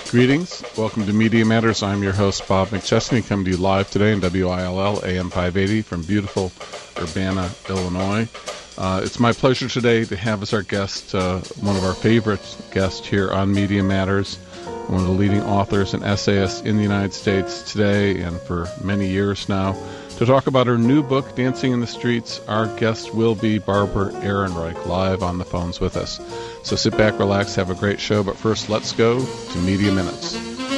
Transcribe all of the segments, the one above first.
Greetings. Welcome to Media Matters. I'm your host, Bob McChesney, coming to you live today in WILL AM 580 from beautiful Urbana, Illinois. It's my pleasure today to have as our guest one of our favorite guests here on Media Matters, one of the leading authors and essayists in the United States today and for many years now. To talk about her new book, Dancing in the Streets, our guest will be Barbara Ehrenreich, live on the phones with us. So sit back, relax, have a great show. But first, let's go to Media Minutes.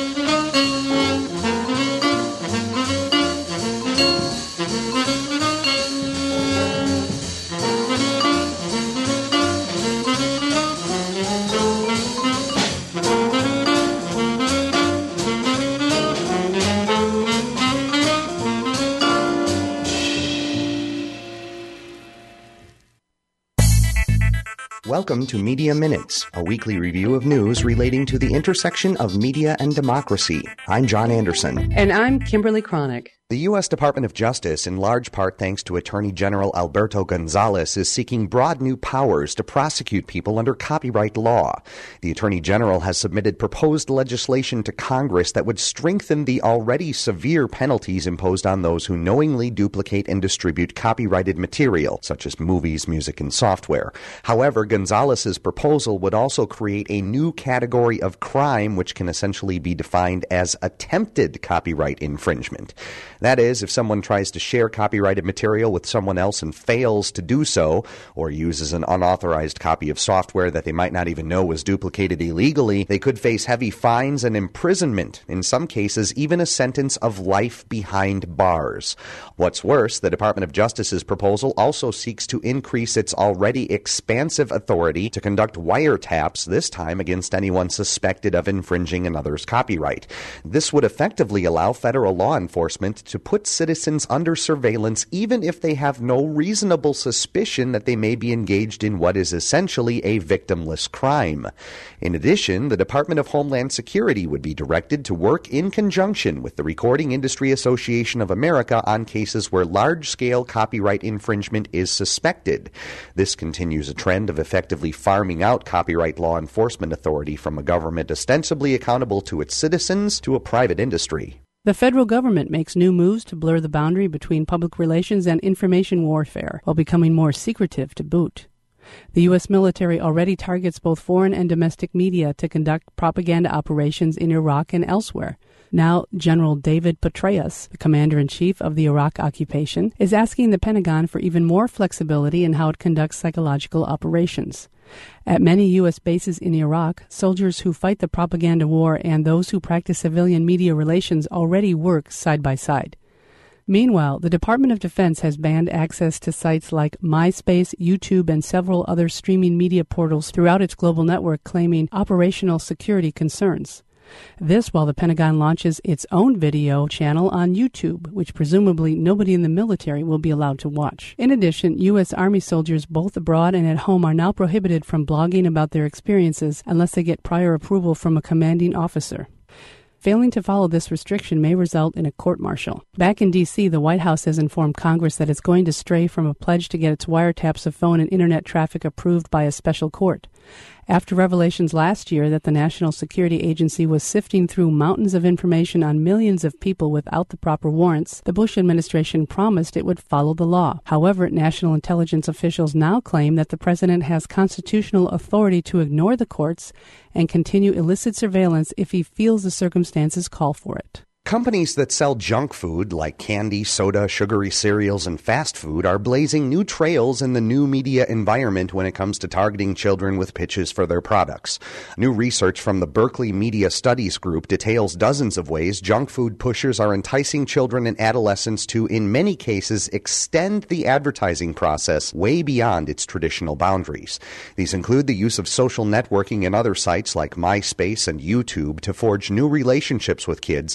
Welcome to Media Minutes, a weekly review of news relating to the intersection of media and democracy. I'm John Anderson. And I'm Kimberly Cronick. The U.S. Department of Justice, in large part thanks to Attorney General Alberto Gonzales, is seeking broad new powers to prosecute people under copyright law. The Attorney General has submitted proposed legislation to Congress that would strengthen the already severe penalties imposed on those who knowingly duplicate and distribute copyrighted material, such as movies, music, and software. However, Gonzales's proposal would also create a new category of crime which can essentially be defined as attempted copyright infringement. That is, if someone tries to share copyrighted material with someone else and fails to do so, or uses an unauthorized copy of software that they might not even know was duplicated illegally, they could face heavy fines and imprisonment, in some cases even a sentence of life behind bars. What's worse, the Department of Justice's proposal also seeks to increase its already expansive authority to conduct wiretaps, this time against anyone suspected of infringing another's copyright. This would effectively allow federal law enforcement to put citizens under surveillance even if they have no reasonable suspicion that they may be engaged in what is essentially a victimless crime. In addition, the Department of Homeland Security would be directed to work in conjunction with the Recording Industry Association of America on cases where large-scale copyright infringement is suspected. This continues a trend of effectively farming out copyright law enforcement authority from a government ostensibly accountable to its citizens to a private industry. The federal government makes new moves to blur the boundary between public relations and information warfare, while becoming more secretive to boot. The U.S. military already targets both foreign and domestic media to conduct propaganda operations in Iraq and elsewhere. Now, General David Petraeus, the commander-in-chief of the Iraq occupation, is asking the Pentagon for even more flexibility in how it conducts psychological operations. At many U.S. bases in Iraq, soldiers who fight the propaganda war and those who practice civilian media relations already work side by side. Meanwhile, the Department of Defense has banned access to sites like MySpace, YouTube, and several other streaming media portals throughout its global network, claiming operational security concerns. This while the Pentagon launches its own video channel on YouTube, which presumably nobody in the military will be allowed to watch. In addition, U.S. Army soldiers both abroad and at home are now prohibited from blogging about their experiences unless they get prior approval from a commanding officer. Failing to follow this restriction may result in a court-martial. Back in D.C., the White House has informed Congress that it's going to stray from a pledge to get its wiretaps of phone and Internet traffic approved by a special court. After revelations last year that the National Security Agency was sifting through mountains of information on millions of people without the proper warrants, the Bush administration promised it would follow the law. However, national intelligence officials now claim that the president has constitutional authority to ignore the courts and continue illicit surveillance if he feels the circumstances call for it. Companies that sell junk food like candy, soda, sugary cereals, and fast food are blazing new trails in the new media environment when it comes to targeting children with pitches for their products. New research from the Berkeley Media Studies Group details dozens of ways junk food pushers are enticing children and adolescents to, in many cases, extend the advertising process way beyond its traditional boundaries. These include the use of social networking and other sites like MySpace and YouTube to forge new relationships with kids, enlisting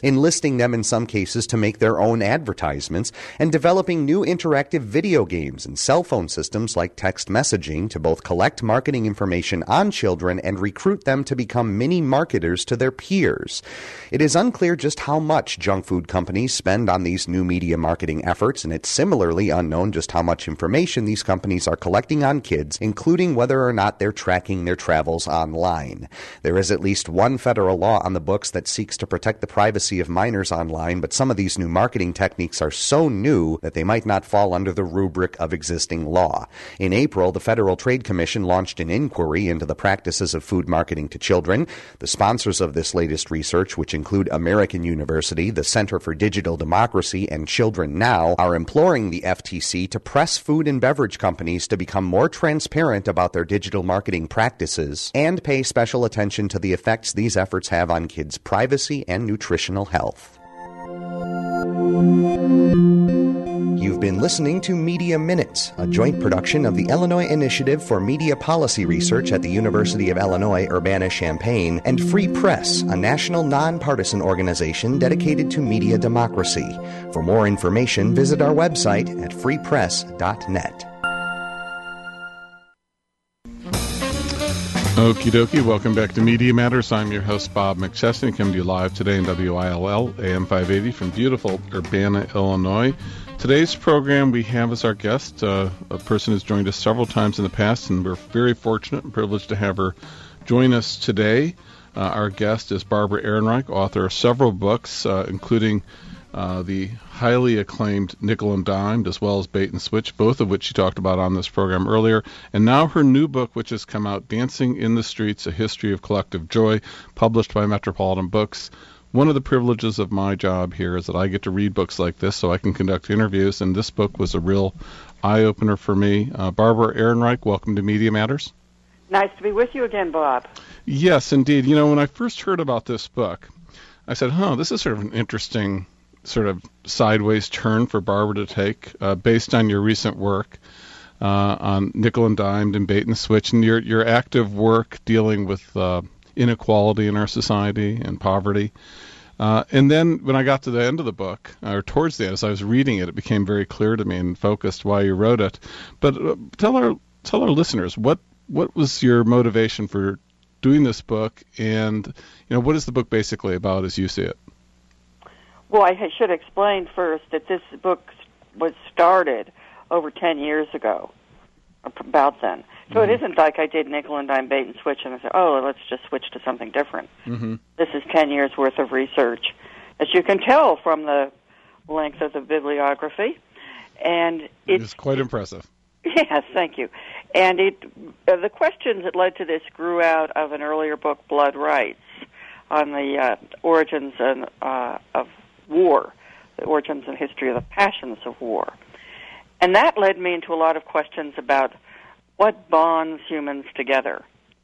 enlisting them in some cases to make their own advertisements, and developing new interactive video games and cell phone systems like text messaging to both collect marketing information on children and recruit them to become mini marketers to their peers. It is unclear just how much junk food companies spend on these new media marketing efforts, and it's similarly unknown just how much information these companies are collecting on kids, including whether or not they're tracking their travels online. There is at least one federal law on the books that seeks to protect the privacy of minors online, but some of these new marketing techniques are so new that they might not fall under the rubric of existing law. In April, the Federal Trade Commission launched an inquiry into the practices of food marketing to children. The sponsors of this latest research, which include American University, the Center for Digital Democracy, and Children Now, are imploring the FTC to press food and beverage companies to become more transparent about their digital marketing practices and pay special attention to the effects these efforts have on kids' privacy and nutritional health. You've been listening to Media Minutes, a joint production of the Illinois Initiative for Media Policy Research at the University of Illinois Urbana-Champaign and Free Press, a national nonpartisan organization dedicated to media democracy. For more information, visit our website at freepress.net. Okie dokie, welcome back to Media Matters. I'm your host, Bob McChesney, coming to you live today in WILL AM 580 from beautiful Urbana, Illinois. Today's program, we have as our guest a person who's joined us several times in the past, and we're very fortunate and privileged to have her join us today. Our guest is Barbara Ehrenreich, author of several books, including the highly acclaimed Nickel and Dimed, as well as Bait and Switch, both of which she talked about on this program earlier. And now her new book, which has come out, Dancing in the Streets, A History of Collective Joy, published by Metropolitan Books. One of the privileges of my job here is that I get to read books like this so I can conduct interviews, and this book was a real eye-opener for me. Barbara Ehrenreich, welcome to Media Matters. Nice to be with you again, Bob. Yes, indeed. You know, when I first heard about this book, I said, this is sort of an interesting sort of sideways turn for Barbara to take based on your recent work on Nickel and Dimed and Bait and Switch and your active work dealing with inequality in our society and poverty. And then when I got to the end of the book, or towards the end, as I was reading it, it became very clear to me and focused why you wrote it. But tell our listeners, what was your motivation for doing this book, and what is the book basically about as you see it? Well, I should explain first that this book was started over 10 years ago, about then. So It isn't like I did Nickel and Dime, Bait and Switch, and I said, let's just switch to something different. Mm-hmm. This is 10 years' worth of research, as you can tell from the length of the bibliography. And it's quite impressive. Yes, thank you. And the questions that led to this grew out of an earlier book, Blood Rights, on the origins of war, the origins and history of the passions of war. And that led me into a lot of questions about what bonds humans together.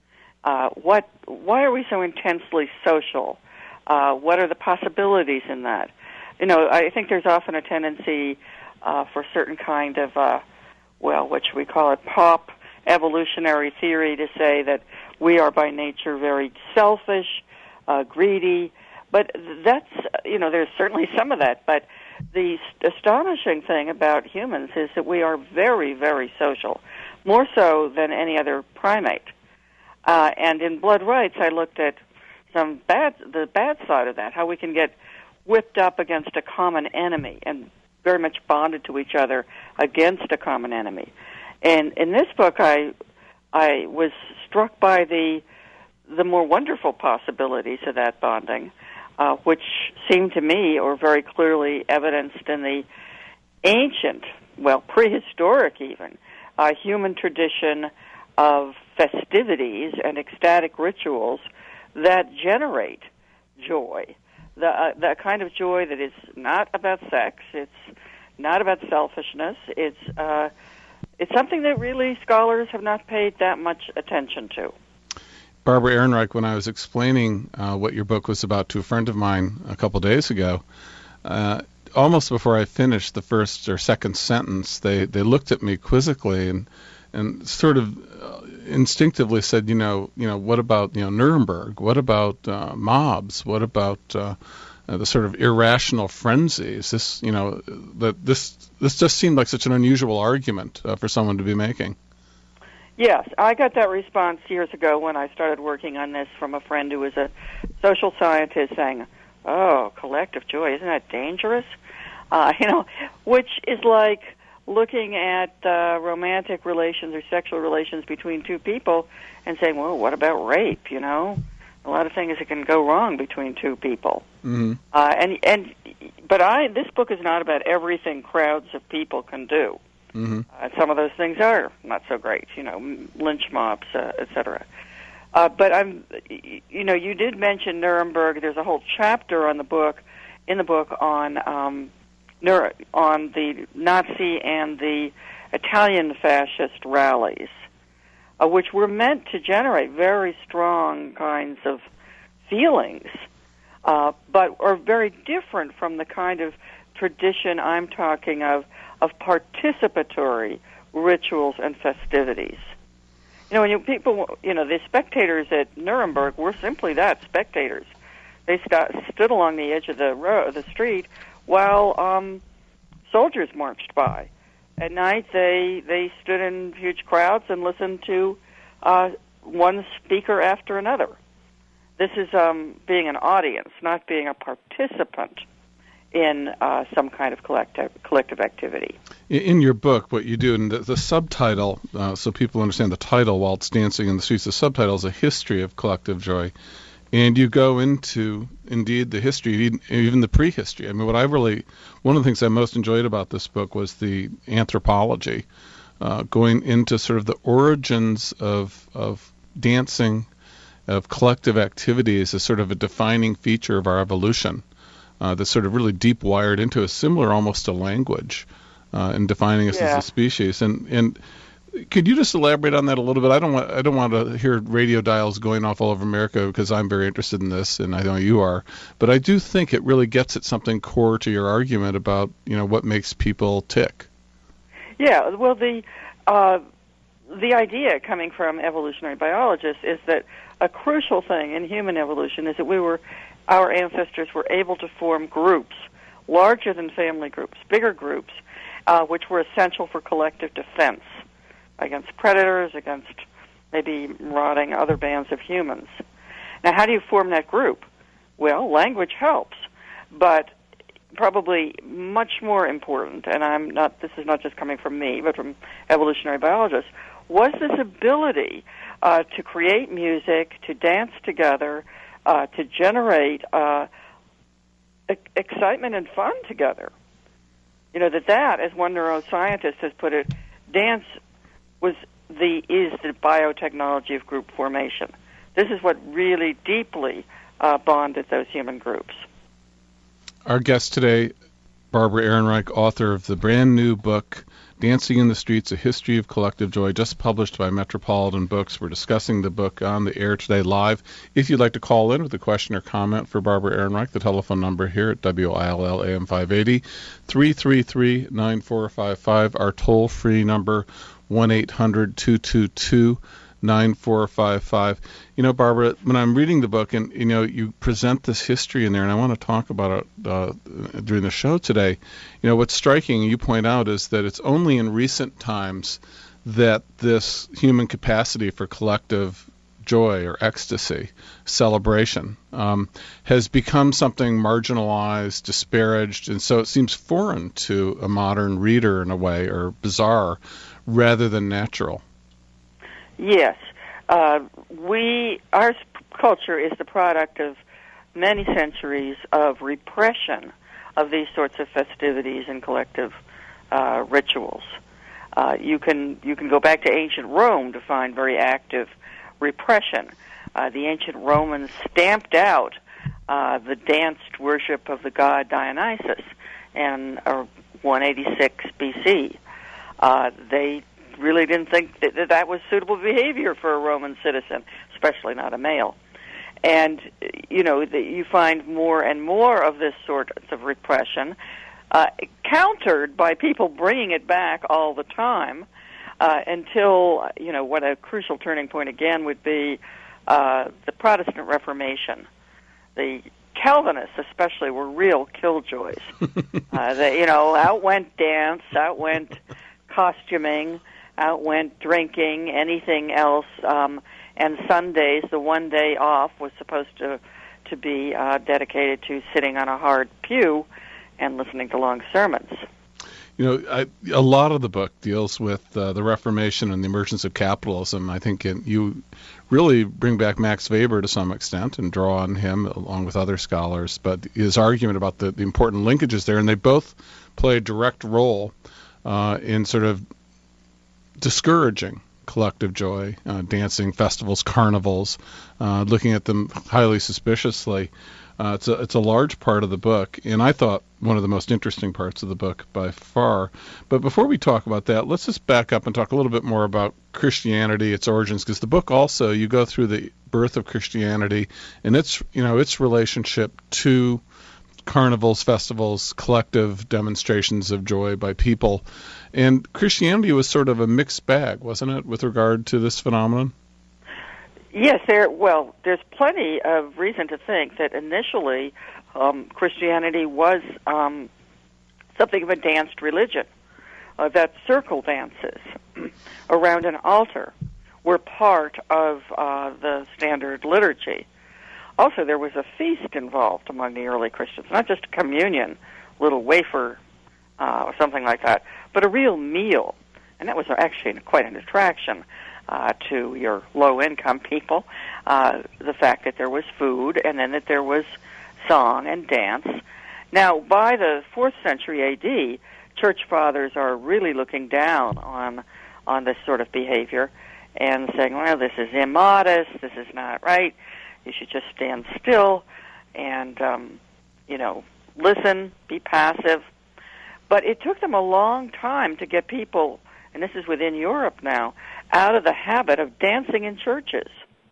Why are we so intensely social? What are the possibilities in that? I think there's often a tendency for certain kind of, what should we call it, pop evolutionary theory to say that we are by nature very selfish, greedy. But that's, there's certainly some of that. But the astonishing thing about humans is that we are very, very social, more so than any other primate. And in Blood Rights, I looked at the bad side of that, how we can get whipped up against a common enemy and very much bonded to each other against a common enemy. And in this book, I was struck by the more wonderful possibilities of that bonding, which seemed to me, or very clearly evidenced in the ancient, prehistoric even, human tradition of festivities and ecstatic rituals that generate joy. The kind of joy that is not about sex, it's not about selfishness, it's something that really scholars have not paid that much attention to. Barbara Ehrenreich, when I was explaining what your book was about to a friend of mine a couple days ago, almost before I finished the first or second sentence, they looked at me quizzically and sort of instinctively said, what about Nuremberg? What about mobs? What about the sort of irrational frenzies. This, this just seemed like such an unusual argument for someone to be making. Yes, I got that response years ago when I started working on this from a friend who was a social scientist saying, "Oh, collective joy, isn't that dangerous?" Which is like looking at romantic relations or sexual relations between two people and saying, "Well, what about rape?" A lot of things that can go wrong between two people. Mm-hmm. But this book is not about everything crowds of people can do. Mm-hmm. Some of those things are not so great, lynch mobs, etc. But you did mention Nuremberg. There's a whole chapter in the book on the Nazi and the Italian fascist rallies, which were meant to generate very strong kinds of feelings, but are very different from the kind of tradition I'm talking of participatory rituals and festivities. The spectators at Nuremberg were simply that, spectators. They stood along the edge of the street while soldiers marched by. At night, they stood in huge crowds and listened to one speaker after another. This is being an audience, not being a participant in some kind of collective activity. In your book, what you do, and the subtitle, so people understand the title, Waltz Dancing in the Streets, the subtitle is A History of Collective Joy. And you go into, indeed, the history, even the prehistory. I mean, one of the things I most enjoyed about this book was the anthropology, going into sort of the origins of dancing, of collective activities as sort of a defining feature of our evolution. That's sort of really deep wired into us, similar almost to language, in defining us as a species. And could you just elaborate on that a little bit? I don't want to hear radio dials going off all over America because I'm very interested in this, and I know you are. But I do think it really gets at something core to your argument about what makes people tick. Yeah, well, the idea coming from evolutionary biologists is that a crucial thing in human evolution is that our ancestors were able to form groups, larger than family groups, bigger groups, which were essential for collective defense against predators, against maybe marauding other bands of humans. Now, how do you form that group? Well, language helps, but probably much more important, and this is not just coming from me, but from evolutionary biologists, was this ability to create music, to dance together, to generate excitement and fun together. That, as one neuroscientist has put it, dance is the biotechnology of group formation. This is what really deeply bonded those human groups. Our guest today, Barbara Ehrenreich, author of the brand new book, Dancing in the Streets, A History of Collective Joy, just published by Metropolitan Books. We're discussing the book on the air today live. If you'd like to call in with a question or comment for Barbara Ehrenreich, the telephone number here at WILL AM 580, 333-9455, our toll-free number, 1-800-222-9455. Barbara, when I'm reading the book and, you present this history in there, and I want to talk about it during the show today, what's striking, you point out, is that it's only in recent times that this human capacity for collective joy or ecstasy, celebration, has become something marginalized, disparaged, and so it seems foreign to a modern reader in a way, or bizarre, rather than natural. Yes. Our culture is the product of many centuries of repression of these sorts of festivities and collective rituals. You can go back to ancient Rome to find very active repression. The ancient Romans stamped out the danced worship of the god Dionysus in 186 BC. They really didn't think that was suitable behavior for a Roman citizen, especially not a male. And, you find more and more of this sort of repression, countered by people bringing it back all the time, until, what a crucial turning point again would be the Protestant Reformation. The Calvinists especially were real killjoys. They, out went dance, out went costuming, out went drinking, anything else. And Sundays, the one day off, was supposed to be dedicated to sitting on a hard pew and listening to long sermons. A lot of the book deals with the Reformation and the emergence of capitalism. I think you really bring back Max Weber to some extent and draw on him along with other scholars, but his argument about the important linkages there, and they both play a direct role in sort of discouraging collective joy, dancing, festivals, carnivals, looking at them highly suspiciously. It's a large part of the book, and I thought one of the most interesting parts of the book by far. But before we talk about that, let's just back up and talk a little bit more about Christianity, its origins, because the book also, you go through the birth of Christianity and its relationship to carnivals, festivals, collective demonstrations of joy by people. And Christianity was sort of a mixed bag, wasn't it, with regard to this phenomenon? Yes, there's plenty of reason to think that initially Christianity was something of a danced religion, that circle dances around an altar were part of the standard liturgy. Also, there was a feast involved among the early Christians, not just a communion, little wafer or something like that, but a real meal. And that was actually quite an attraction to your low-income people, the fact that there was food and then that there was song and dance. Now, by the 4th century A.D., church fathers are really looking down on this sort of behavior and saying, well, this is immodest, this is not right, you should just stand still and, listen, be passive. But it took them a long time to get people, and this is within Europe now, out of the habit of dancing in churches.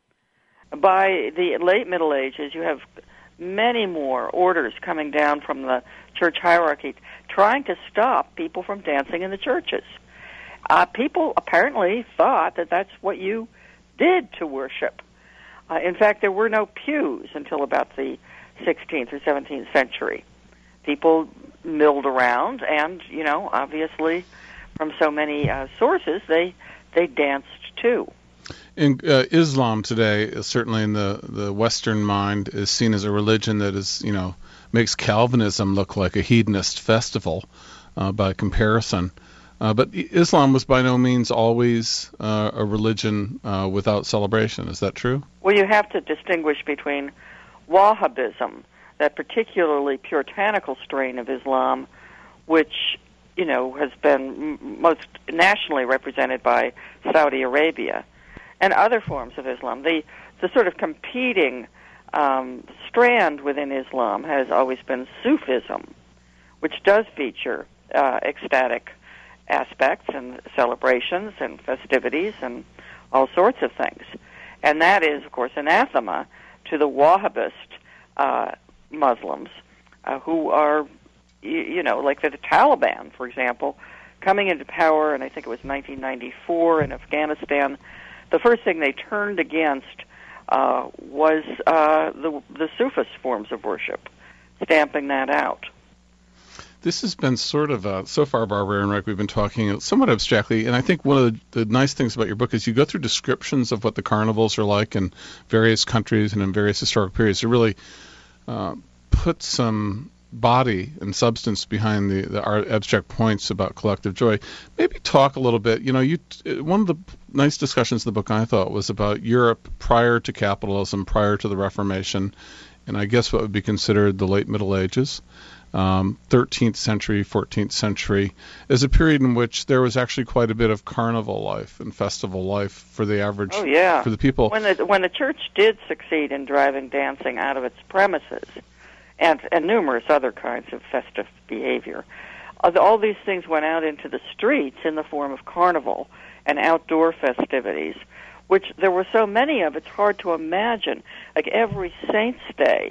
By the late Middle Ages, you have many more orders coming down from the church hierarchy trying to stop people from dancing in the churches. People apparently thought that that's what you did to worship. In fact, there were no pews until about the 16th or 17th century. People milled around, and, obviously, from so many sources, they danced too. And Islam today, certainly in the Western mind, is seen as a religion that is, makes Calvinism look like a hedonist festival by comparison. But Islam was by no means always a religion without celebration. Is that true? Well, you have to distinguish between Wahhabism, that particularly puritanical strain of Islam, which has been most nationally represented by Saudi Arabia, and other forms of Islam. The sort of competing strand within Islam has always been Sufism, which does feature ecstatic aspects and celebrations and festivities and all sorts of things. And that is, of course, anathema to the Wahhabist Muslims who are, like the Taliban, for example, coming into power, and I think it was 1994 in Afghanistan. The first thing they turned against was the Sufist forms of worship, stamping that out. This has been sort of, so far, Barbara and Rick, we've been talking somewhat abstractly, and I think one of the nice things about your book is you go through descriptions of what the carnivals are like in various countries and in various historic periods to really put some body and substance behind our abstract points about collective joy. Maybe talk a little bit, one of the nice discussions in the book I thought was about Europe prior to capitalism, prior to the Reformation, and I guess what would be considered the late Middle Ages. 13th century, 14th century, is a period in which there was actually quite a bit of carnival life and festival life for the average, for the people. When the church did succeed in driving dancing out of its premises, and numerous other kinds of festive behavior, all these things went out into the streets in the form of carnival and outdoor festivities, which there were so many of, it's hard to imagine. Like every Saint's Day,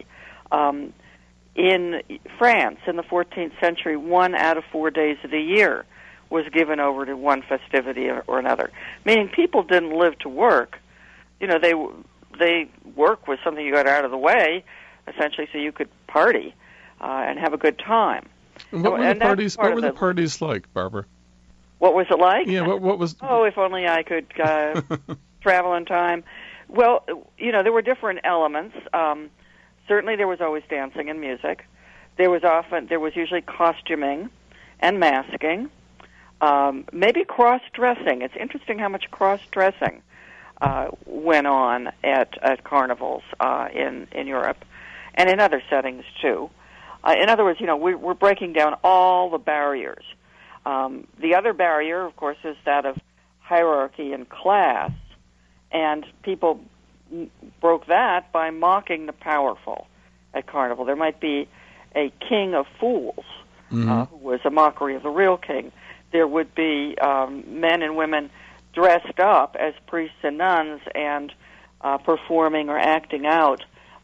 in France, in the 14th century, 1 out of 4 days of the year was given over to one festivity or another. Meaning people didn't live to work. They work was something you got out of the way. essentially, so you could party and have a good time. And what were the parties? What were the parties like, Barbara? What was it like? Yeah, what was? Oh, if only I could travel in time. Well, there were different elements. Certainly, there was always dancing and music. There was usually costuming and masking. Maybe cross-dressing. It's interesting how much cross-dressing went on at carnivals in Europe and in other settings too. In other words, we're breaking down all the barriers. The other barrier, of course, is that of hierarchy and class, and people broke that by mocking the powerful at carnival. There might be a king of fools who was a mockery of the real king. There would be men and women dressed up as priests and nuns and performing or acting out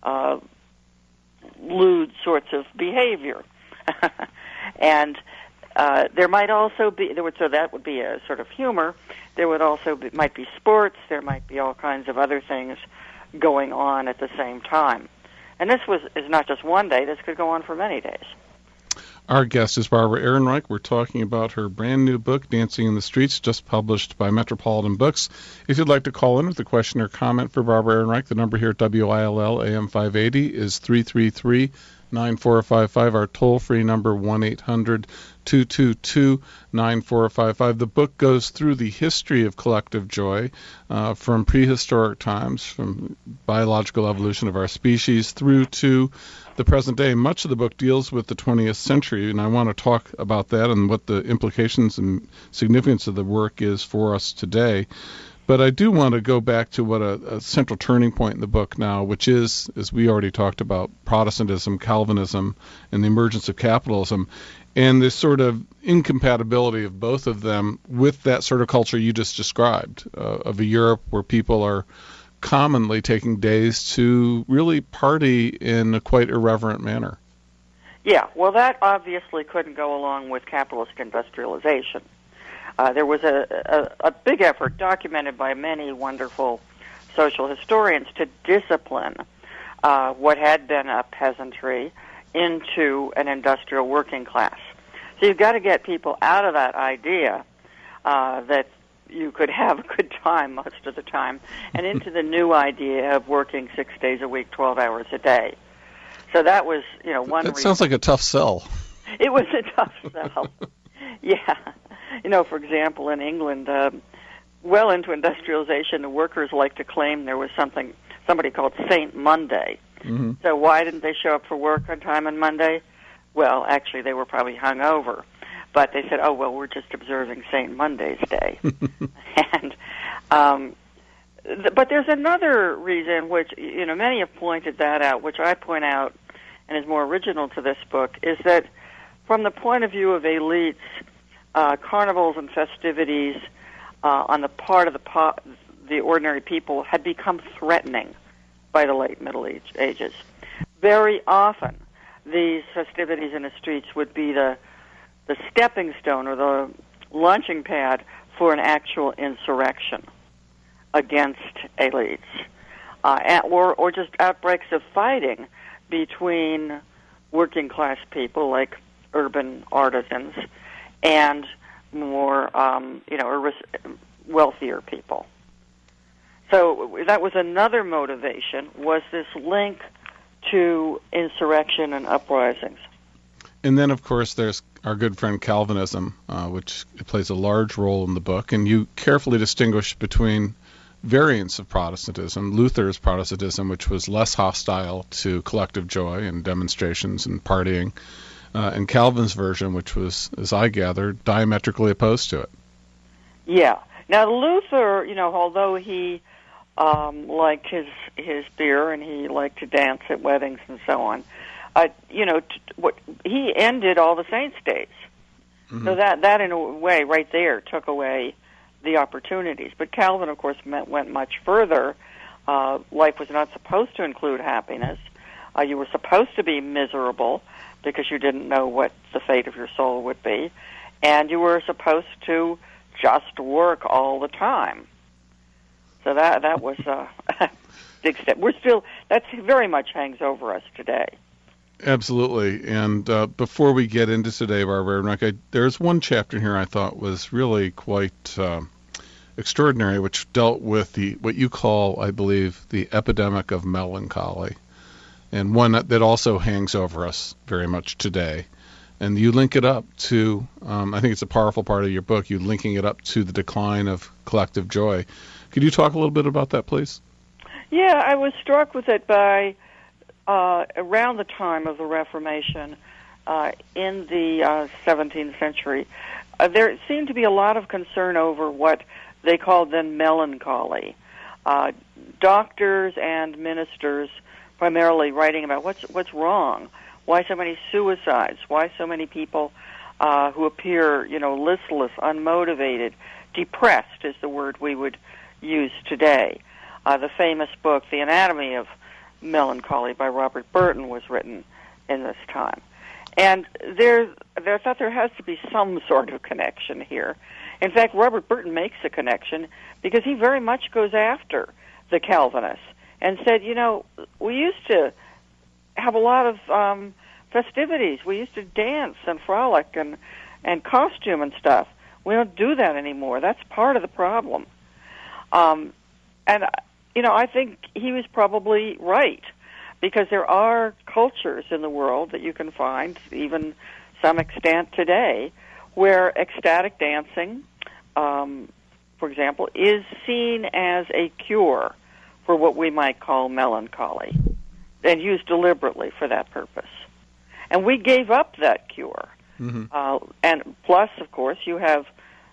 lewd sorts of behavior. And there might also be, so that would be a sort of humor. There would also might be sports. There might be all kinds of other things going on at the same time. And this is not just one day. This could go on for many days. Our guest is Barbara Ehrenreich. We're talking about her brand new book, Dancing in the Streets, just published by Metropolitan Books. If you'd like to call in with a question or comment for Barbara Ehrenreich, the number here at WILL AM 580 is 333-9455. Our toll-free number, 1-800-222-9455. The book goes through the history of collective joy from prehistoric times, from biological evolution of our species, through to the present day. Much of the book deals with the 20th century, and I want to talk about that and what the implications and significance of the work is for us today. But I do want to go back to what a central turning point in the book now, which is, as we already talked about, Protestantism, Calvinism, and the emergence of capitalism, and this sort of incompatibility of both of them with that sort of culture you just described, of a Europe where people are commonly taking days to really party in a quite irreverent manner. Yeah, well, that obviously couldn't go along with capitalist industrialization. There was a big effort, documented by many wonderful social historians, to discipline what had been a peasantry into an industrial working class. So you've got to get people out of that idea that you could have a good time most of the time, and into the new idea of working 6 days a week, 12 hours a day. So that was, one reason. That sounds like a tough sell. It was a tough sell. Yeah. For example, in England, well into industrialization, the workers like to claim there was somebody called Saint Monday. Mm-hmm. So why didn't they show up for work on time on Monday? Well, actually, they were probably hungover. But they said, oh, well, we're just observing St. Monday's Day. And but there's another reason, which, many have pointed that out, which I point out and is more original to this book, is that from the point of view of elites, carnivals and festivities on the part of the ordinary people had become threatening by the late Middle Ages. Very often, these festivities in the streets would be the stepping stone or the launching pad for an actual insurrection against elites, or just outbreaks of fighting between working class people like urban artisans and more, wealthier people. So that was another motivation, was this link to insurrection and uprisings. And then, of course, there's our good friend Calvinism, which plays a large role in the book. And you carefully distinguish between variants of Protestantism, Luther's Protestantism, which was less hostile to collective joy and demonstrations and partying, and Calvin's version, which was, as I gather, diametrically opposed to it. Yeah. Now, Luther, although he liked his beer and he liked to dance at weddings and so on, he ended all the saints' days. Mm-hmm. So that in a way, right there, took away the opportunities. But Calvin, of course, went much further. Life was not supposed to include happiness. You were supposed to be miserable because you didn't know what the fate of your soul would be. And you were supposed to just work all the time. So that was extent. We're still, that's very much hangs over us today. Absolutely. And before we get into today, Barbara, there's one chapter here I thought was really quite extraordinary, which dealt with what you call, I believe, the epidemic of melancholy, and one that also hangs over us very much today. And you link it up to, I think it's a powerful part of your book, you linking it up to the decline of collective joy. Could you talk a little bit about that, please? Yeah, I was struck with it by around the time of the Reformation in the 17th century. There seemed to be a lot of concern over what they called then melancholy. Doctors and ministers primarily writing about what's wrong, why so many suicides, why so many people who appear, listless, unmotivated, depressed is the word we would use today. The famous book, The Anatomy of Melancholy by Robert Burton, was written in this time. And I thought there has to be some sort of connection here. In fact, Robert Burton makes a connection because he very much goes after the Calvinists and said, we used to have a lot of festivities. We used to dance and frolic and costume and stuff. We don't do that anymore. That's part of the problem. I think he was probably right, because there are cultures in the world that you can find, even some extent today, where ecstatic dancing, for example, is seen as a cure for what we might call melancholy, and used deliberately for that purpose. And we gave up that cure. Mm-hmm. And plus, of course, you have,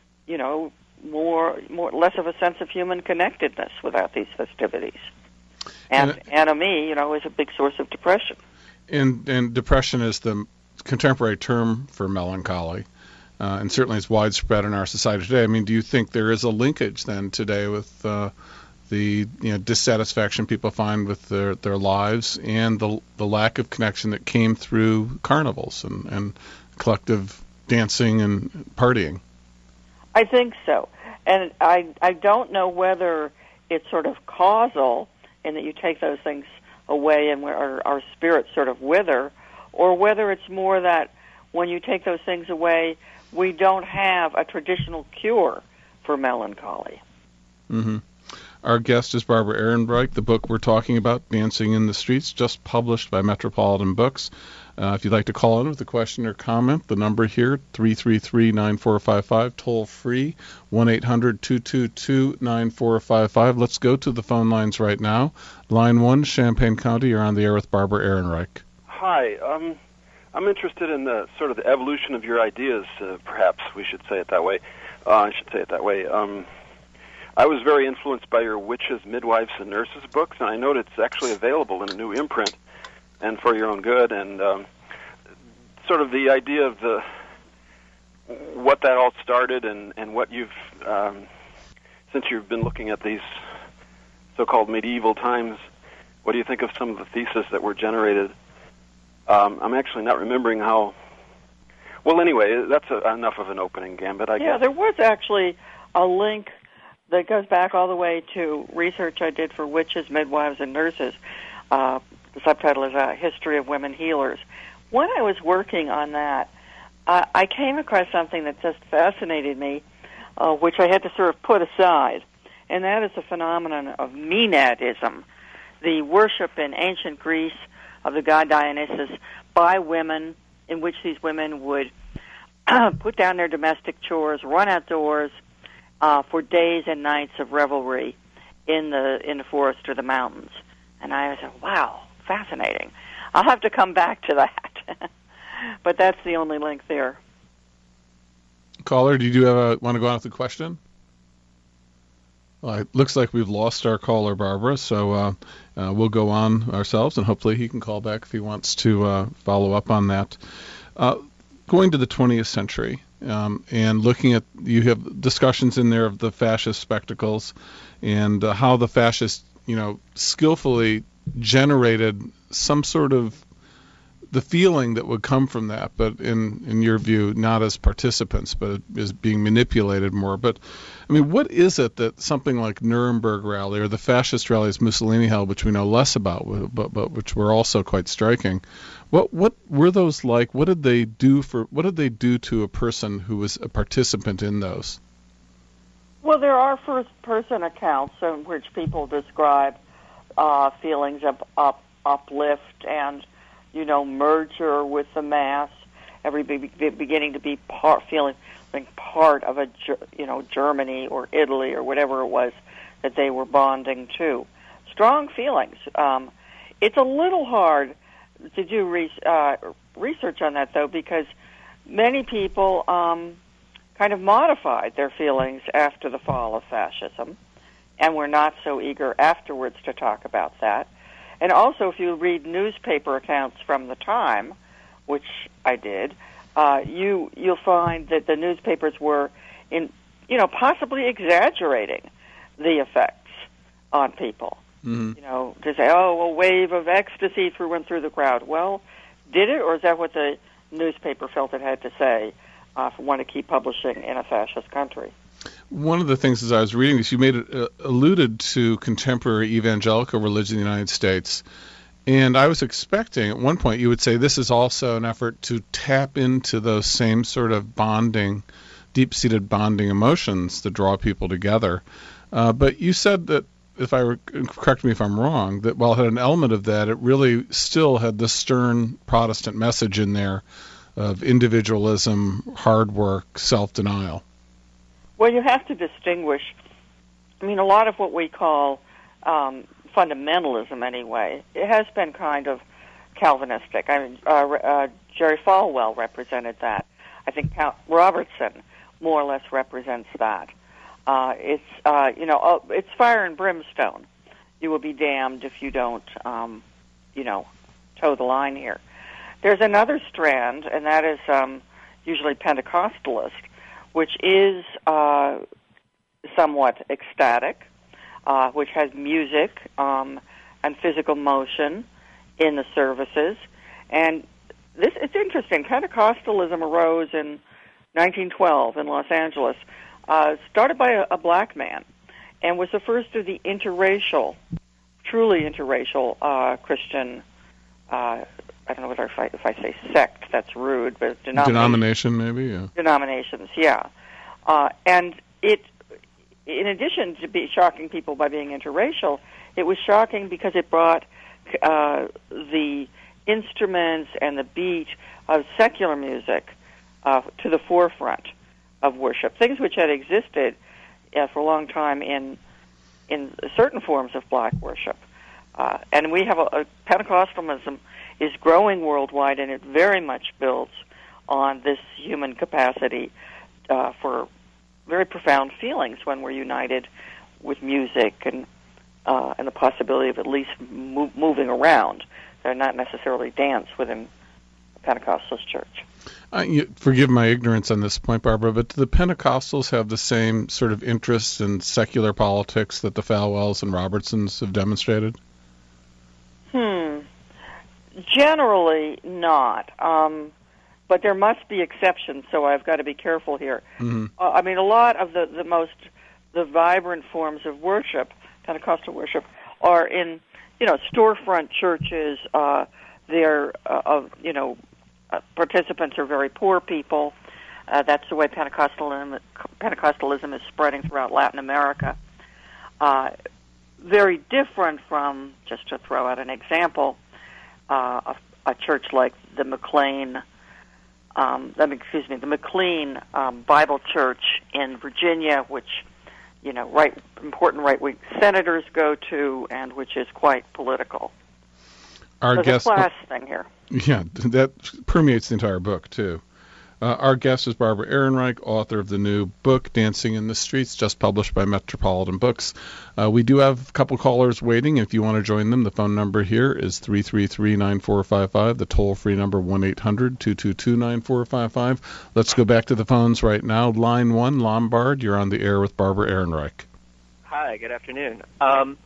less of a sense of human connectedness without these festivities. And anomie, is a big source of depression. And depression is the contemporary term for melancholy, and certainly it's widespread in our society today. I mean, do you think there is a linkage then today with the dissatisfaction people find with their lives and the lack of connection that came through carnivals and collective dancing and partying? I think so. And I don't know whether it's sort of causal in that you take those things away and our spirits sort of wither, or whether it's more that when you take those things away, we don't have a traditional cure for melancholy. Mm-hmm. Our guest is Barbara Ehrenreich. The book we're talking about, Dancing in the Streets, just published by Metropolitan Books. If you'd like to call in with a question or comment, the number here, 333-9455, toll free, 1-800-222-9455. Let's go to the phone lines right now. Line 1, Champaign County, you're on the air with Barbara Ehrenreich. Hi. I'm interested in the sort of the evolution of your ideas, perhaps we should say it that way. I should say it that way. I was very influenced by your Witches, Midwives, and Nurses books, and I know it's actually available in a new imprint and for your own good, and sort of the idea of what that all started and what you've, since you've been looking at these so-called medieval times, what do you think of some of the theses that were generated? I'm actually not remembering how. Well, anyway, that's enough of an opening gambit, I guess. Yeah, there was actually a link that goes back all the way to research I did for Witches, Midwives, and Nurses. The subtitle is History of Women Healers. When I was working on that, I came across something that just fascinated me, which I had to sort of put aside, and that is the phenomenon of Maenadism, the worship in ancient Greece of the god Dionysus by women, in which these women would put down their domestic chores, run outdoors for days and nights of revelry in the forest or the mountains. And I said, wow, fascinating. I'll have to come back to that. But that's the only link there. Caller, do you want to go on with the question? Well, it looks like we've lost our caller, Barbara, so we'll go on ourselves, and hopefully he can call back if he wants to follow up on that. Going to the 20th century and looking at, you have discussions in there of the fascist spectacles and how the fascists, skillfully generated some sort of the feeling that would come from that, but in your view, not as participants, but as being manipulated more. But I mean, what is it that something like Nuremberg Rally or the fascist rallies Mussolini held, which we know less about, but which were also quite striking? What were those like? What did they do to a person who was a participant in those? Well, there are first-person accounts in which people describe feelings of uplift and, merger with the mass. Everybody beginning to be feeling like part of a, Germany or Italy or whatever it was that they were bonding to. Strong feelings. It's a little hard to do research on that, though, because many people kind of modified their feelings after the fall of fascism, and were not so eager afterwards to talk about that. And also, if you read newspaper accounts from the time, which I did, you'll find that the newspapers were possibly exaggerating the effects on people. Mm-hmm. To say, a wave of ecstasy went through the crowd. Well, did it, or is that what the newspaper felt it had to say want to keep publishing in a fascist country? One of the things as I was reading this, you made it alluded to contemporary evangelical religion in the United States. And I was expecting at one point you would say this is also an effort to tap into those same sort of bonding, deep-seated bonding emotions that draw people together. But you said that, correct me if I'm wrong, that while it had an element of that, it really still had the stern Protestant message in there of individualism, hard work, self-denial. Well, you have to distinguish. I mean, a lot of what we call fundamentalism, anyway, it has been kind of Calvinistic. I mean, Jerry Falwell represented that. I think Robertson more or less represents that. It's fire and brimstone. You will be damned if you don't, toe the line here. There's another strand, and that is usually Pentecostalist, which is somewhat ecstatic, which has music and physical motion in the services. And it's interesting. Pentecostalism arose in 1912 in Los Angeles, started by a black man, and was the first of the truly interracial Christian, I don't know whether if I say sect, that's rude, but denomination maybe, yeah. Denominations, yeah. And it, in addition to be shocking people by being interracial, it was shocking because it brought the instruments and the beat of secular music to the forefront of worship, things which had existed for a long time in certain forms of black worship. And we have a Pentecostalism is growing worldwide, and it very much builds on this human capacity for very profound feelings when we're united with music and the possibility of at least moving around. They're not necessarily dance within the Pentecostalist church. Forgive my ignorance on this point, Barbara, but do the Pentecostals have the same sort of interest in secular politics that the Falwells and Robertsons have demonstrated? Generally not, but there must be exceptions, so I've got to be careful here. Mm-hmm. I mean, a lot of the vibrant forms of worship, Pentecostal worship, are in, storefront churches. Participants are very poor people. That's the way Pentecostalism is spreading throughout Latin America. Very different from, just to throw out an example, a church like the McLean Bible Church in Virginia, which important right-wing senators go to, and which is quite political. There's a class thing here. Yeah, that permeates the entire book too. Our guest is Barbara Ehrenreich, author of the new book, Dancing in the Streets, just published by Metropolitan Books. We do have a couple callers waiting. If you want to join them, the phone number here is 333-9455, the toll-free number 1-800-222-9455. Let's go back to the phones right now. Line 1, Lombard, you're on the air with Barbara Ehrenreich. Hi, good afternoon.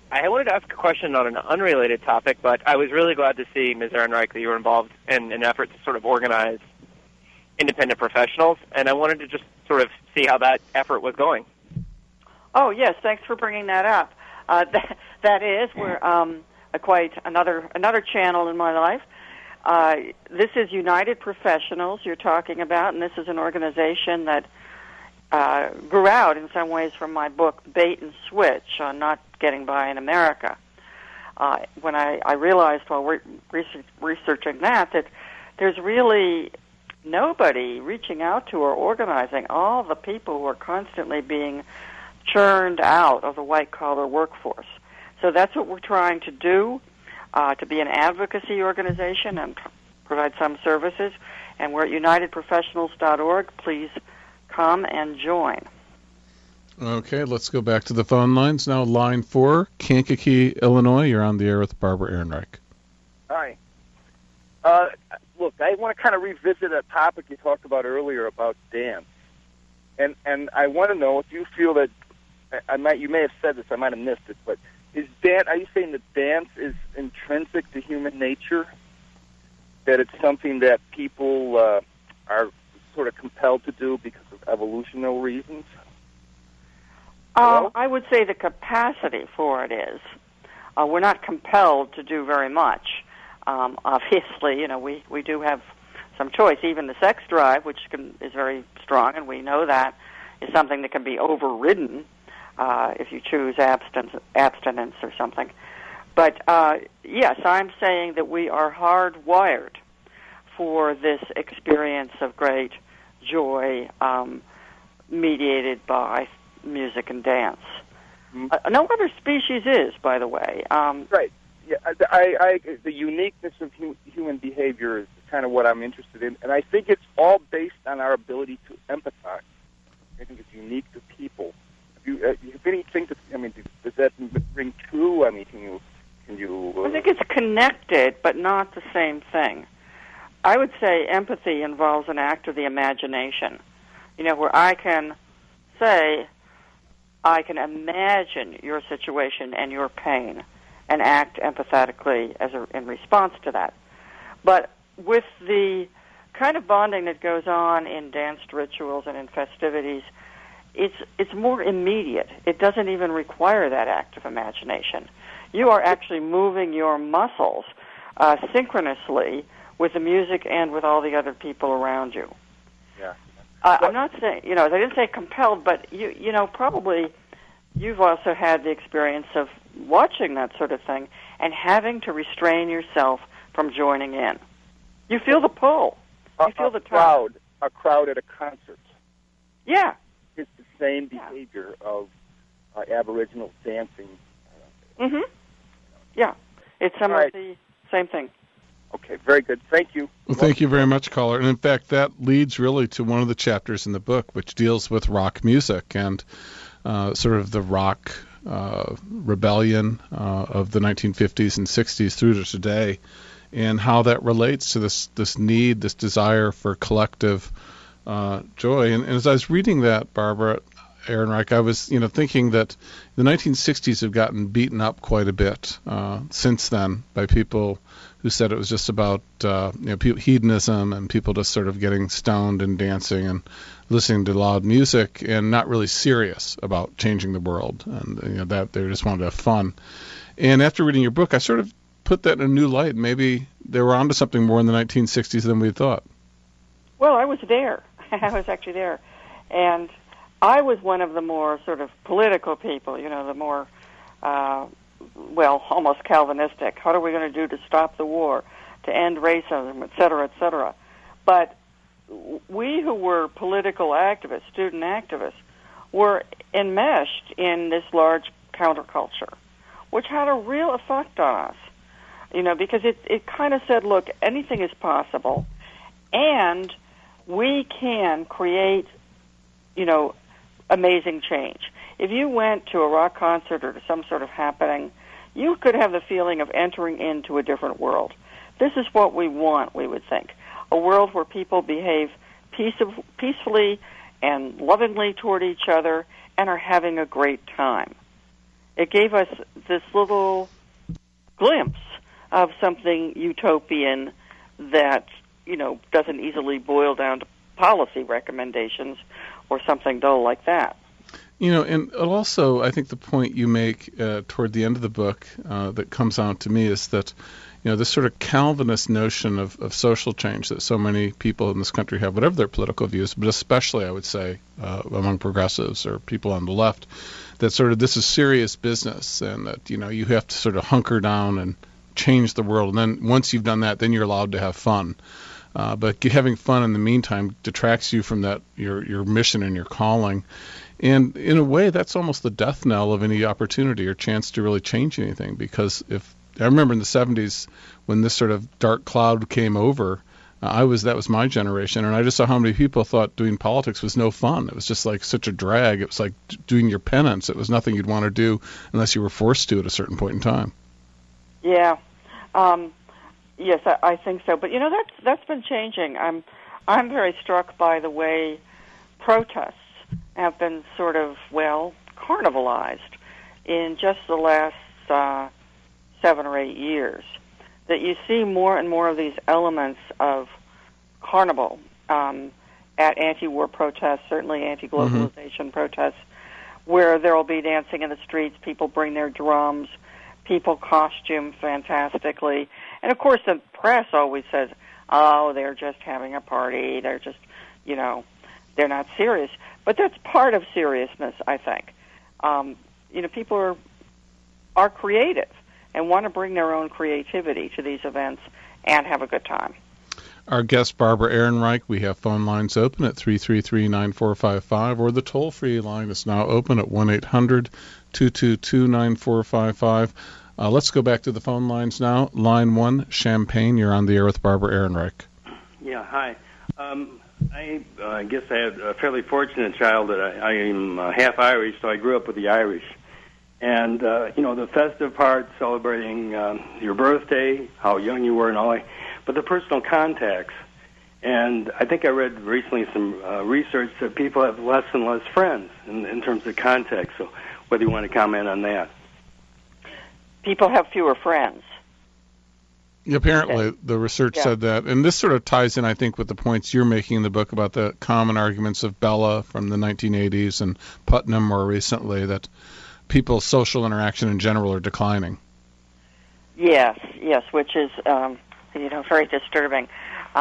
I wanted to ask a question on an unrelated topic, but I was really glad to see, Ms. Ehrenreich, that you were involved in an effort to sort of organize independent professionals, and I wanted to just sort of see how that effort was going. Oh, yes, thanks for bringing that up. That is, we're quite another channel in my life. This is United Professionals you're talking about, and this is an organization that grew out in some ways from my book, Bait and Switch, on not getting by in America. When I realized while researching that there's really nobody reaching out to or organizing all the people who are constantly being churned out of the white-collar workforce. So that's what we're trying to do, to be an advocacy organization and provide some services. And we're at unitedprofessionals.org. Please come and join. Okay, let's go back to the phone lines. Now, line 4, Kankakee, Illinois. You're on the air with Barbara Ehrenreich. Hi. Look, I want to kind of revisit a topic you talked about earlier about dance. And I want to know if you feel that, you may have said this, I might have missed it, but are you saying that dance is intrinsic to human nature? That it's something that people are sort of compelled to do because of evolutionary reasons? I would say the capacity for it is. We're not compelled to do very much. Obviously, we do have some choice. Even the sex drive, which is very strong, and we know that is something that can be overridden if you choose abstinence or something. But yes, I'm saying that we are hardwired for this experience of great joy mediated by music and dance. Mm-hmm. No other species is, by the way. Right. Yeah, the uniqueness of human behavior is kind of what I'm interested in, and I think it's all based on our ability to empathize. I think it's unique to people. If anything, does that ring true? I mean, can you? I think it's connected, but not the same thing. I would say empathy involves an act of the imagination. Where I can say, I can imagine your situation and your pain, and act empathetically in response to that. But with the kind of bonding that goes on in danced rituals and in festivities, it's more immediate. It doesn't even require that act of imagination. You are actually moving your muscles synchronously with the music and with all the other people around you. Yeah. I'm not saying, I didn't say compelled, but probably you've also had the experience of watching that sort of thing and having to restrain yourself from joining in. You feel the pull. You feel the crowd. A crowd at a concert. Yeah. It's the same behavior of Aboriginal dancing. Mm-hmm. Yeah. It's some of the same thing. Okay, very good. Thank you. Well, thank you very much, caller. And in fact, that leads really to one of the chapters in the book, which deals with rock music and sort of the rock rebellion of the 1950s and 60s through to today, and how that relates to this need, this desire for collective joy. And as I was reading that, Barbara Ehrenreich, I was thinking that the 1960s have gotten beaten up quite a bit since then by people who said it was just about hedonism and people just sort of getting stoned and dancing and listening to loud music and not really serious about changing the world, and that they just wanted to have fun. And after reading your book, I sort of put that in a new light. Maybe they were onto something more in the 1960s than we thought. Well, I was there. I was actually there. And I was one of the more sort of political people, the more, almost Calvinistic. What are we going to do to stop the war, to end racism, et cetera, et cetera? But we who were political activists, student activists, were enmeshed in this large counterculture, which had a real effect on us, because it kind of said, look, anything is possible, and we can create, amazing change. If you went to a rock concert or to some sort of happening, you could have the feeling of entering into a different world. This is what we want, we would think. A world where people behave peacefully and lovingly toward each other and are having a great time. it gave us this little glimpse of something utopian that, doesn't easily boil down to policy recommendations or something dull like that. And also, I think the point you make toward the end of the book that comes out to me is that, this sort of Calvinist notion of social change that so many people in this country have, whatever their political views, but especially, I would say, among progressives or people on the left, that sort of this is serious business and that, you have to sort of hunker down and change the world. And then once you've done that, then you're allowed to have fun. But having fun in the meantime detracts you from that your mission and your calling. And in a way, that's almost the death knell of any opportunity or chance to really change anything. Because if I remember in the 70s when this sort of dark cloud came over, that was my generation, and I just saw how many people thought doing politics was no fun. It was just like such a drag. It was like doing your penance. It was nothing you'd want to do unless you were forced to at a certain point in time. Yeah. Yes, I think so. But that's been changing. I'm very struck by the way protests have been sort of carnivalized in just the last 7 or 8 years. That you see more and more of these elements of carnival at anti-war protests, certainly anti-globalization protests, where there will be dancing in the streets, people bring their drums, people costume fantastically. And, of course, the press always says, oh, they're just having a party, they're just, they're not serious. But that's part of seriousness, I think. People are creative and want to bring their own creativity to these events and have a good time. Our guest, Barbara Ehrenreich, we have phone lines open at 333-9455, or the toll-free line is now open at 1-800-222-9455. Let's go back to the phone lines now. Line 1, Champaign, you're on the air with Barbara Ehrenreich. Yeah, hi. I guess I had a fairly fortunate childhood. I am half Irish, so I grew up with the Irish. And, the festive part, celebrating your birthday, how young you were and all that, but the personal contacts. And I think I read recently some research that people have less and less friends in terms of contacts. So whether you want to comment on that. People have fewer friends. Apparently, the research said that. And this sort of ties in, I think, with the points you're making in the book about the common arguments of Bella from the 1980s and Putnam more recently, that people's social interaction in general are declining. Yes, which is, very disturbing.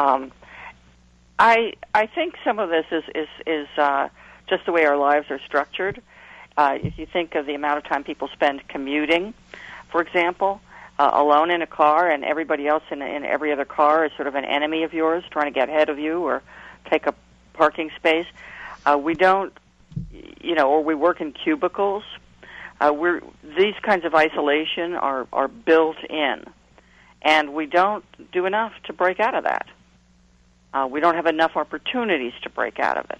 I think some of this is just the way our lives are structured. If you think of the amount of time people spend commuting, for example, alone in a car, and everybody else in every other car is sort of an enemy of yours, trying to get ahead of you or take up parking space. We don't, or we work in cubicles. These kinds of isolation are built in, and we don't do enough to break out of that. We don't have enough opportunities to break out of it.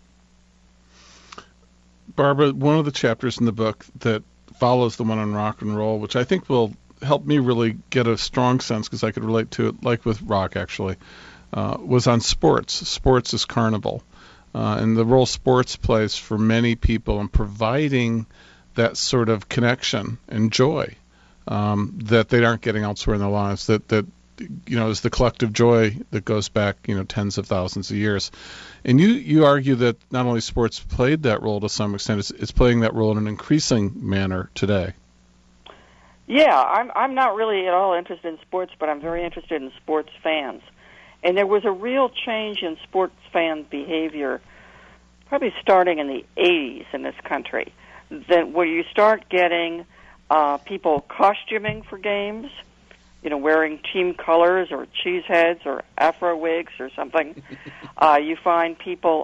Barbara, one of the chapters in the book that follows the one on rock and roll, which I think will help me really get a strong sense, because I could relate to it, like with rock actually, was on sports. Sports is carnival. And the role sports plays for many people in providing that sort of connection and joy that they aren't getting elsewhere in their lives, that is the collective joy that goes back, tens of thousands of years. And you argue that not only sports played that role to some extent, it's playing that role in an increasing manner today. Yeah, I'm not really at all interested in sports, but I'm very interested in sports fans. And there was a real change in sports fan behavior probably starting in the 80s in this country, where you start getting people costuming for games, wearing team colors or cheese heads or afro wigs or something. You find people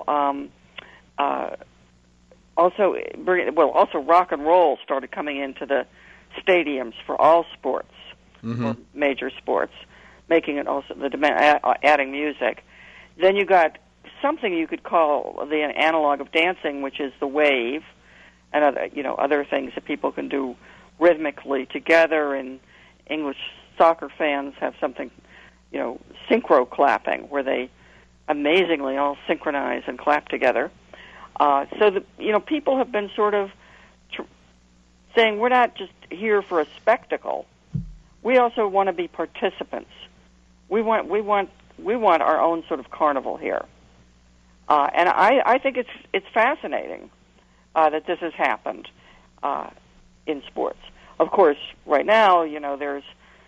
also rock and roll started coming into the stadiums for all sports, or major sports, making it also adding music. Then you got something you could call the analog of dancing, which is the wave, and other things that people can do rhythmically together. And English soccer fans have something, synchro clapping, where they amazingly all synchronize and clap together. So people have been sort of saying we're not just here for a spectacle. We also want to be participants. We want our own sort of carnival here. And I think it's fascinating that this has happened in sports. Of course, right now, there's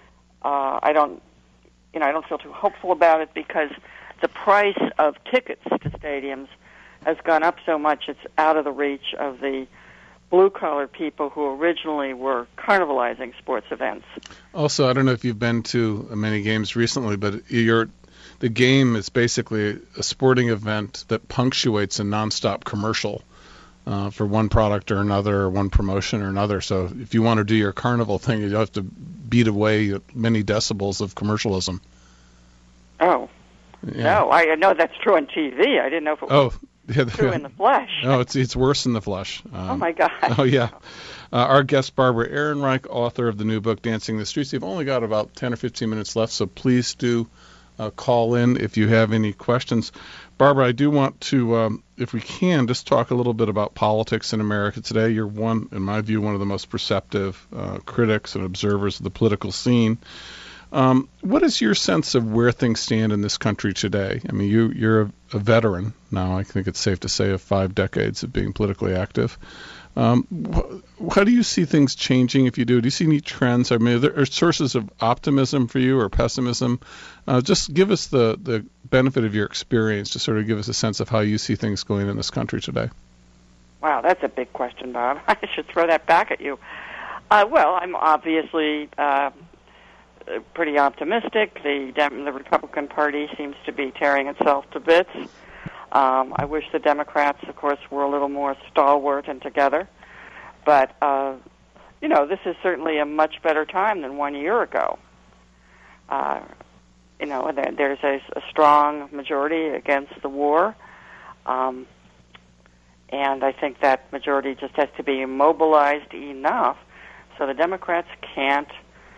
I don't feel too hopeful about it because the price of tickets to stadiums has gone up so much it's out of the reach of the blue-collar people who originally were carnivalizing sports events. Also, I don't know if you've been to many games recently, but the game is basically a sporting event that punctuates a nonstop commercial for one product or another, or one promotion or another. So if you want to do your carnival thing, you have to beat away many decibels of commercialism. Oh. Yeah. No, I know that's true on TV. I didn't know if it was true in the flesh. No, it's worse in the flesh. Oh, my God. Oh, yeah. Our guest, Barbara Ehrenreich, author of the new book, Dancing the Streets. You've only got about 10 or 15 minutes left, so please do call in if you have any questions. Barbara, I do want to, if we can, just talk a little bit about politics in America today. You're in my view, one of the most perceptive critics and observers of the political scene. What is your sense of where things stand in this country today? I mean, you're a veteran now, I think it's safe to say, of 5 decades of being politically active. How do you see things changing if you do? Do you see any trends? I mean, are there sources of optimism for you or pessimism? Just give us the benefit of your experience to sort of give us a sense of how you see things going in this country today. Wow, that's a big question, Bob. I should throw that back at you. Well, I'm obviously pretty optimistic. The Republican Party seems to be tearing itself to bits. I wish the Democrats, of course, were a little more stalwart and together. But, this is certainly a much better time than 1 year ago. There's a strong majority against the war. And I think that majority just has to be mobilized enough so the Democrats can't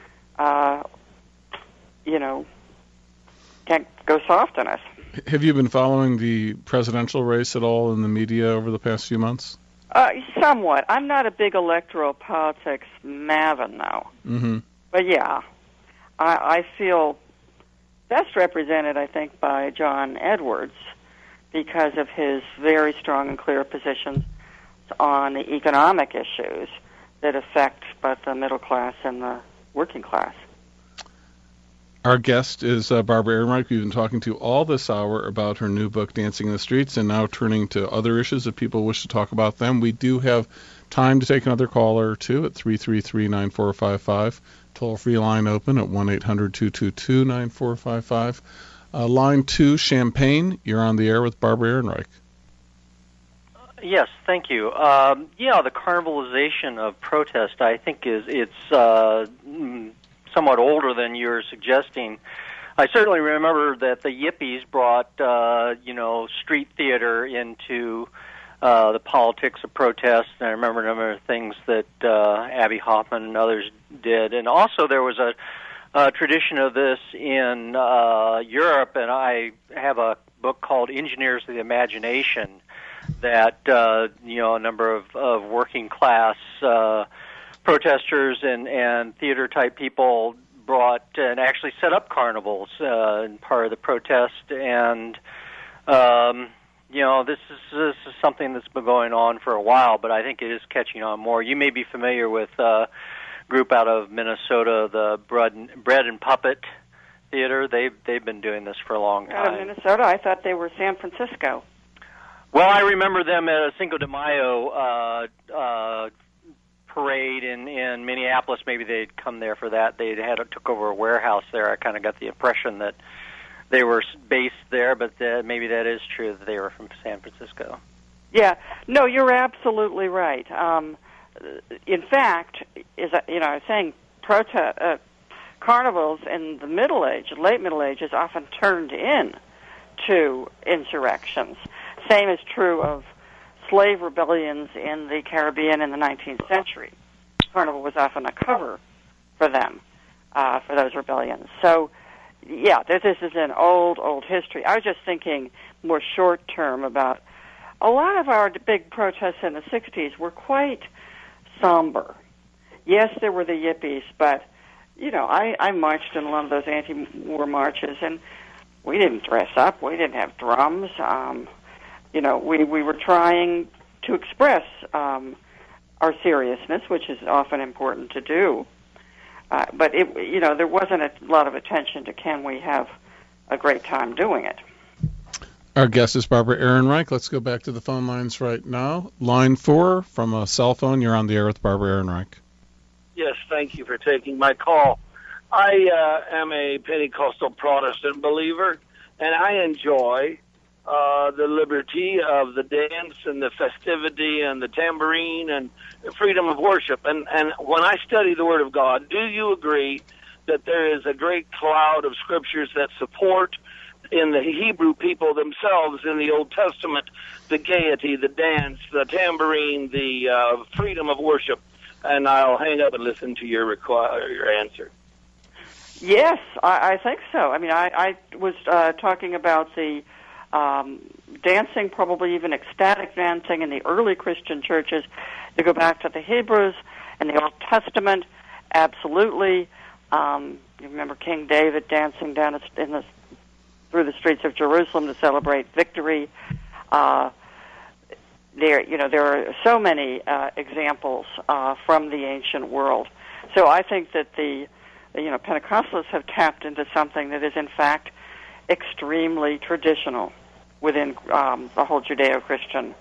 go soft on us. Have you been following the presidential race at all in the media over the past few months? Somewhat. I'm not a big electoral politics maven now. Mm-hmm. But yeah, I feel best represented, I think, by John Edwards because of his very strong and clear positions on the economic issues that affect both the middle class and the working class. Our guest is Barbara Ehrenreich. We've been talking to all this hour about her new book, Dancing in the Streets, and now turning to other issues if people wish to talk about them. We do have time to take another caller or two at 333-9455. Toll-free line open at 1-800-222-9455. Line 2, Champaign. You're on the air with Barbara Ehrenreich. Yes, thank you. The carnivalization of protest, I think, it's somewhat older than you're suggesting. I certainly remember that the Yippies brought, street theater into the politics of protest, and I remember a number of things that Abby Hoffman and others did. And also there was a tradition of this in Europe, and I have a book called Engineers of the Imagination that, a number of working class protesters and theater-type people brought and actually set up carnivals in part of the protest. And, this is something that's been going on for a while, but I think it is catching on more. You may be familiar with a group out of Minnesota, the Bread and Puppet Theater. They've been doing this for a long time. Out of Minnesota? I thought they were San Francisco. Well, I remember them at a Cinco de Mayo parade in Minneapolis. Maybe they'd come there for that. They took over a warehouse there. I kind of got the impression that they were based there, but maybe that is true that they were from San Francisco. Yeah, no, you're absolutely right. In fact, I was saying, carnivals in the late Middle Ages, often turned in to insurrections. Same is true of slave rebellions in the Caribbean in the 19th century. Carnival was often a cover for them, for those rebellions. So, yeah, this is an old history. I was just thinking more short-term about a lot of our big protests in the 60s were quite somber. yes, there were the yippies, but, you know, I marched in one of those anti-war marches, and we didn't dress up. We didn't have drums. You know, we were trying to express our seriousness, which is often important to do. But, you know, there wasn't a lot of attention to can we have a great time doing it. Our guest is Barbara Ehrenreich. Let's go back to the phone lines right now. Line 4 from a cell phone. You're on the air with Barbara Ehrenreich. Yes, thank you for taking my call. I am a Pentecostal Protestant believer, and I enjoy the liberty of the dance and the festivity and the tambourine and the freedom of worship. And when I study the Word of God, do you agree that there is a great cloud of scriptures that support in the Hebrew people themselves in the Old Testament the gaiety, the dance, the tambourine, the freedom of worship? And I'll hang up and listen to your answer. Yes, I think so. I mean, I was talking about the dancing, probably even ecstatic dancing in the early Christian churches. You go back to the Hebrews and the Old Testament, absolutely. You remember King David dancing down through the streets of Jerusalem to celebrate victory. There are so many examples from the ancient world. So I think that the Pentecostals have tapped into something that is in fact extremely traditional within the whole Judeo-Christian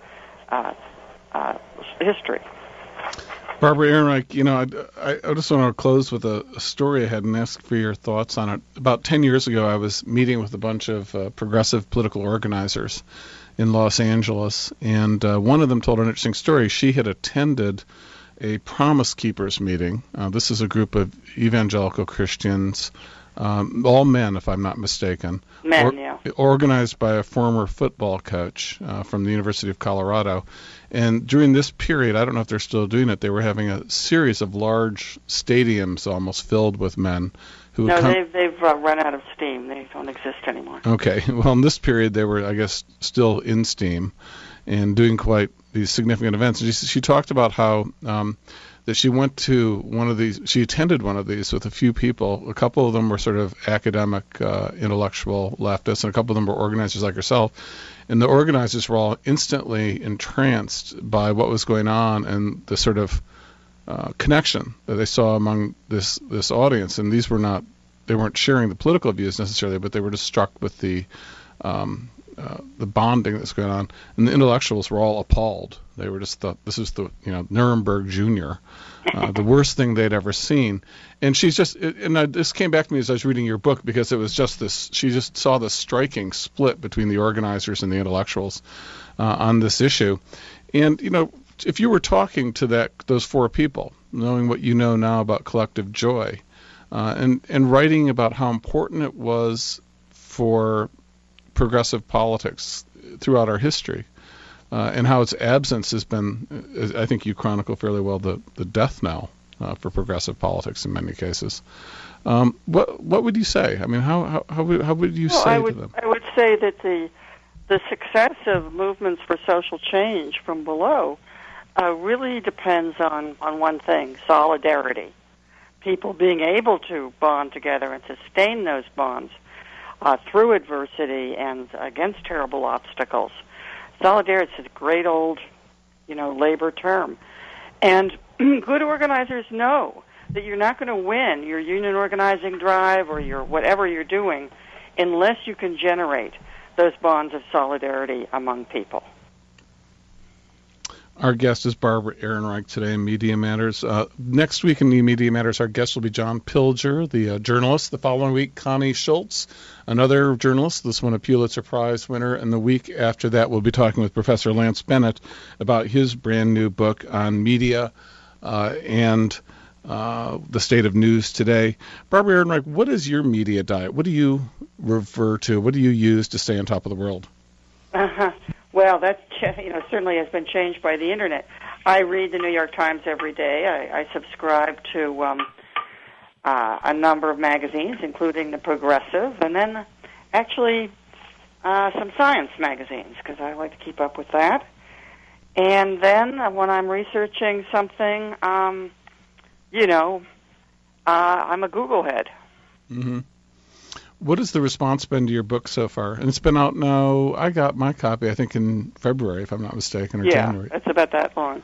history. Barbara Ehrenreich, you know, I just want to close with a story I had and ask for your thoughts on it. About 10 years ago, I was meeting with a bunch of progressive political organizers in Los Angeles, and one of them told an interesting story. She had attended a Promise Keepers meeting. This is a group of evangelical Christians, all men, if I'm not mistaken, organized by a former football coach from the University of Colorado. And during this period, I don't know if they're still doing it, they were having a series of large stadiums almost filled with men. They've run out of steam. They don't exist anymore. Okay. Well, in this period, they were, I guess, still in steam and doing quite these significant events. And she talked about how that she went to one of these, she attended one of these with a few people. A couple of them were sort of academic, intellectual leftists, and a couple of them were organizers like herself. And the organizers were all instantly entranced by what was going on and the sort of connection that they saw among this audience. And these were not, they weren't sharing the political views necessarily, but they were just struck with the bonding that's going on. And the intellectuals were all appalled. They were just thought this is the Nuremberg Junior, the worst thing they'd ever seen. And she's just, this came back to me as I was reading your book, because it was just this, she just saw this striking split between the organizers and the intellectuals on this issue. And, you know, if you were talking to those four people, knowing what you know now about collective joy, and writing about how important it was for progressive politics throughout our history, and how its absence has been, I think you chronicle fairly well, the death knell for progressive politics in many cases. What would you say? I mean, how would you say to them? I would say that the success of movements for social change from below really depends on one thing: solidarity. People being able to bond together and sustain those bonds through adversity and against terrible obstacles. Solidarity is a great old, labor term. And good organizers know that you're not going to win your union organizing drive or your whatever you're doing unless you can generate those bonds of solidarity among people. Our guest is Barbara Ehrenreich today in Media Matters. Next week in Media Matters, our guest will be John Pilger, the journalist. The following week, Connie Schultz, another journalist, this one a Pulitzer Prize winner. And the week after that, we'll be talking with Professor Lance Bennett about his brand new book on media and the state of news today. Barbara Ehrenreich, what is your media diet? What do you refer to? What do you use to stay on top of the world? Well, that certainly has been changed by the Internet. I read the New York Times every day. I subscribe to a number of magazines, including The Progressive, and then actually some science magazines, because I like to keep up with that. And then when I'm researching something, I'm a Google head. Mm-hmm. What has the response been to your book so far? And it's been out now. I got my copy, I think, in February, if I'm not mistaken, or January. Yeah, it's about that long.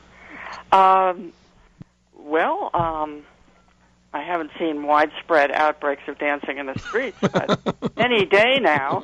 I haven't seen widespread outbreaks of dancing in the streets, but any day now.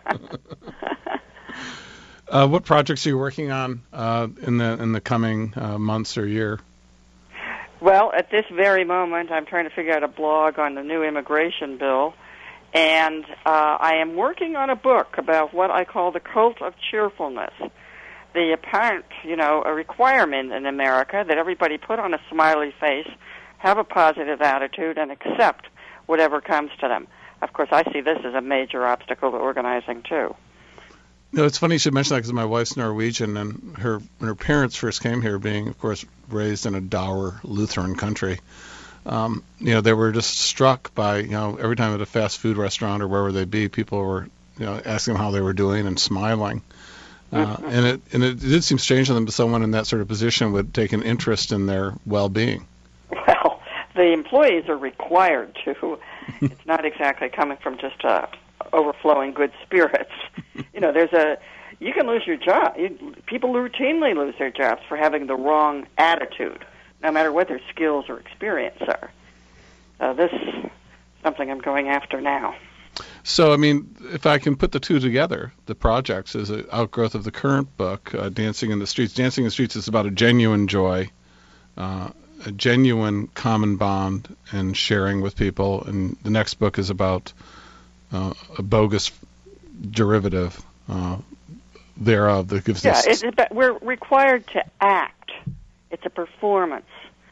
What projects are you working on in the coming months or year? Well, at this very moment, I'm trying to figure out a blog on the new immigration bill, and I am working on a book about what I call the cult of cheerfulness. The apparent, a requirement in America that everybody put on a smiley face, have a positive attitude, and accept whatever comes to them. Of course, I see this as a major obstacle to organizing, too. No, it's funny you should mention that because my wife's Norwegian, and when her parents first came here, being, of course, raised in a dour Lutheran country, they were just struck by, every time at a fast food restaurant or wherever they be, people were, asking them how they were doing and smiling. And it did seem strange to them that someone in that sort of position would take an interest in their well-being. Well, the employees are required to. It's not exactly coming from just overflowing good spirits. You can lose your job. People routinely lose their jobs for having the wrong attitude, no matter what their skills or experience are. This is something I'm going after now. So, if I can put the two together, the projects is an outgrowth of the current book, Dancing in the Streets. Dancing in the Streets is about a genuine joy, a genuine common bond and sharing with people. And the next book is about a bogus derivative thereof that gives us... we're required to act. It's a performance.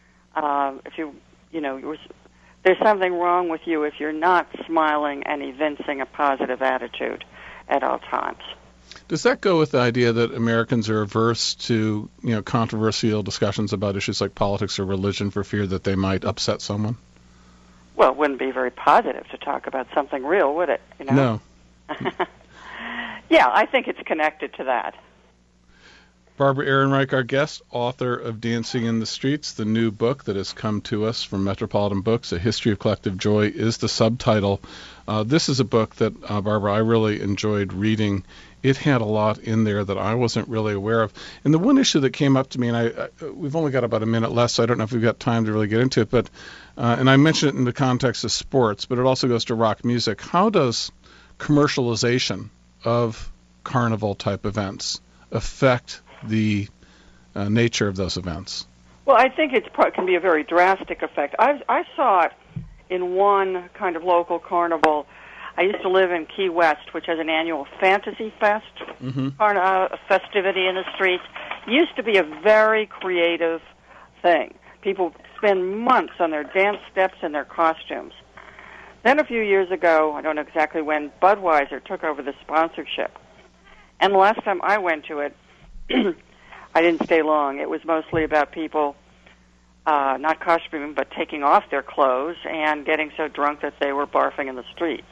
There's something wrong with you if you're not smiling and evincing a positive attitude at all times. Does that go with the idea that Americans are averse to, controversial discussions about issues like politics or religion for fear that they might upset someone? Well, it wouldn't be very positive to talk about something real, would it? No. Yeah, I think it's connected to that. Barbara Ehrenreich, our guest, author of Dancing in the Streets, the new book that has come to us from Metropolitan Books, A History of Collective Joy, is the subtitle. This is a book that, Barbara, I really enjoyed reading. It had a lot in there that I wasn't really aware of. And the one issue that came up to me, and we've only got about a minute left, so I don't know if we've got time to really get into it, but and I mentioned it in the context of sports, but it also goes to rock music. How does commercialization of carnival-type events affect the nature of those events? Well, I think it can be a very drastic effect. I saw it in one kind of local carnival. I used to live in Key West, which has an annual Fantasy Fest festivity in the streets. It used to be a very creative thing. People spend months on their dance steps and their costumes. Then a few years ago, I don't know exactly when, Budweiser took over the sponsorship. And the last time I went to it, I didn't stay long. It was mostly about people not costuming, but taking off their clothes and getting so drunk that they were barfing in the streets.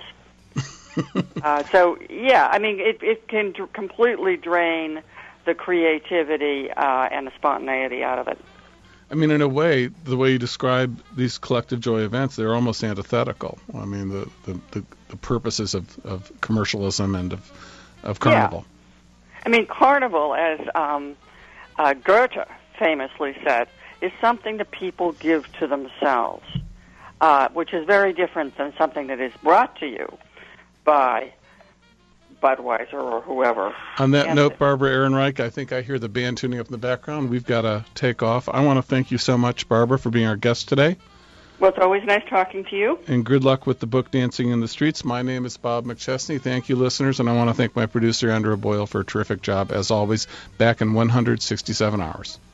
It can completely drain the creativity and the spontaneity out of it. In a way, the way you describe these collective joy events, they're almost antithetical. The purposes of commercialism and of carnival. Yeah. Carnival, as Goethe famously said, is something that people give to themselves, which is very different than something that is brought to you by Budweiser or whoever. On that note, Barbara Ehrenreich, I think I hear the band tuning up in the background. We've got to take off. I want to thank you so much, Barbara, for being our guest today. Well, it's always nice talking to you. And good luck with the book, Dancing in the Streets. My name is Bob McChesney. Thank you, listeners, and I want to thank my producer, Andrew Boyle, for a terrific job, as always, back in 167 hours.